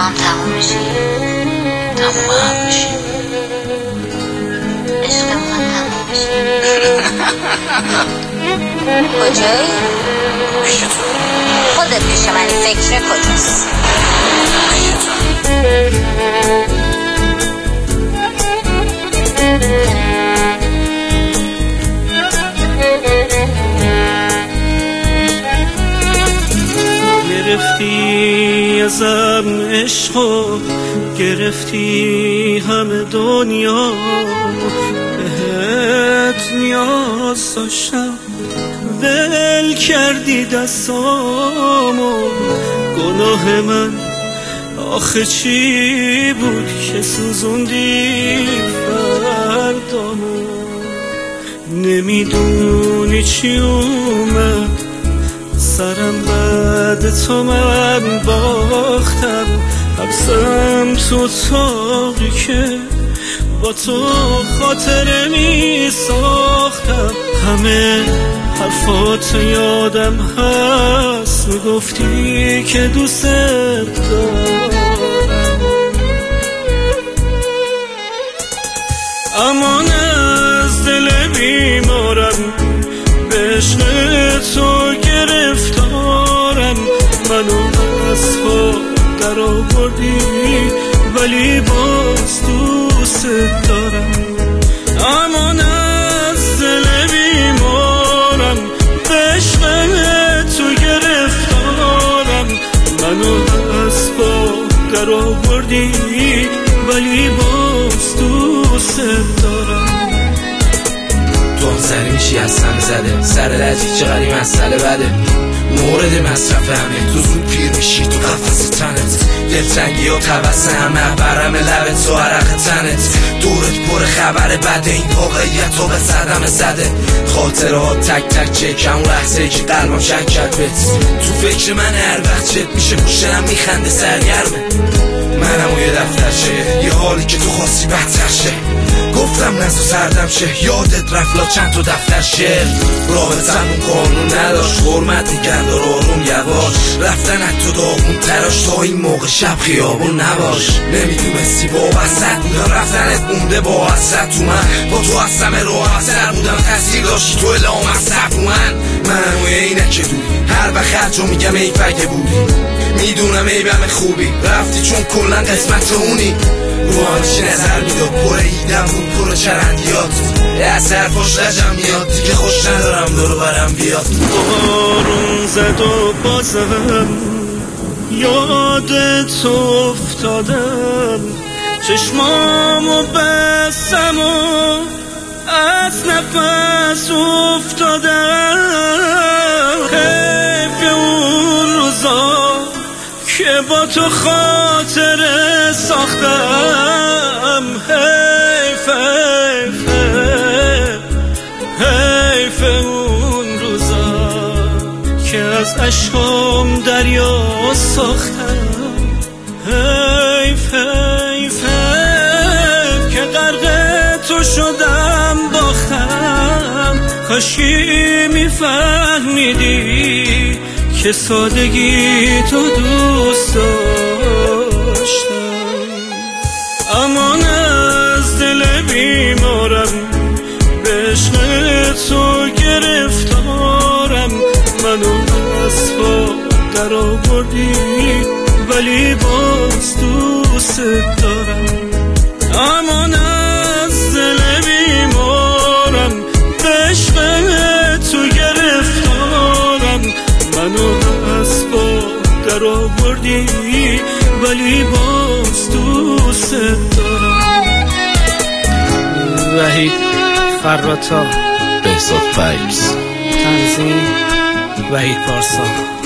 هم تموم میشی، تموم هم میشی، عشق من تموم میشی. کجایی؟ پیش تو. خودت پیش منی، فکر کجاست؟ پیش تو. گرفتی ازم عشقو، گرفتی همه دنیا، بهت نیاز داشتم ول کردی دستامو. گناه من آخه چی بود که سوزوندی فردامو؟ نمیدونی چی اومد سرم، بعد تو من باختم، حبسم تو اتاقی که با تو خاطره می ساختم. همه حرفات یادم هست، میگفتی که دوست دارم، امان از دل بیمارم، به عشق تو گرفتارم. منو از پا در آوردی ولی باز دوست دارم، امان از دل بیمارم، به عشق تو گرفتارم. منو از پا در آوردی ولی باز دوست دارم. تو هم سری میشی از همه زده، سر لجیج چقدر این مسئله بده، مورد مصرف همه. تو زود پیر میشی تو قفص تنت، دلتنگی ها توسط همه برم لبت و عرق تنت. دورت پر خبر بده، این واقعیت رو به صدمه زده. خاطرات تک تک چکم اون لحظه که قلبم شک کرد بهت. تو فکر من هر وقت چت میشه پشتم میخنده سرگرمه. منم و یه دفتر شه، یه حالی که تو خواستی بهتر شه. گفتم نزو سردم شه، یادت رفلا چند تا دفتر شعر. رابطمون قانون نداشت، حرمت نگه دار آروم یواش. رفتن تو داغون تراش، تا این موقع شب خیابون نباش. نمیدونستی وابسته بودم، رفتنت مونده با حسرت تو من. با تو از همه راحت‌تر بودم، تاثیر داشتی تو اعلام مصرف من و اینه که دوری. هر وقت هرجا میگم ای فگه بودی، میدونم عیبم خوبی، رفتی چون کلا قسمت اونی. رو همچی نظر میداد، پر ایدم بود پر چرندیات. از حرفاش لجم میاد، دیگه خوش ندارم دارو برم بیاد. بارون زد و بازم یاد تو افتادم، چشمامو بستم و از نفس افتادم. حیف اون روزا که با تو خاطره ساختم. حیف حیف حیف اون روزا که از عشقم دریا ساختم. حیف حیف حیف که غرق تو شدم باختم. کاشکی میفهمیدی که سادگی تو دوست داشتم، امان از دل بیمارم، به عشق تو گرفتارم. منو از پا در آوردی ولی باز دوست دارم، امان از دل بیمارم، به عشق تو گرفتارم. منو از پا در آوردی ولی باز دوست دارم. وحید فراتا، بهزاد فایبز، تنظیم وحید پارسا.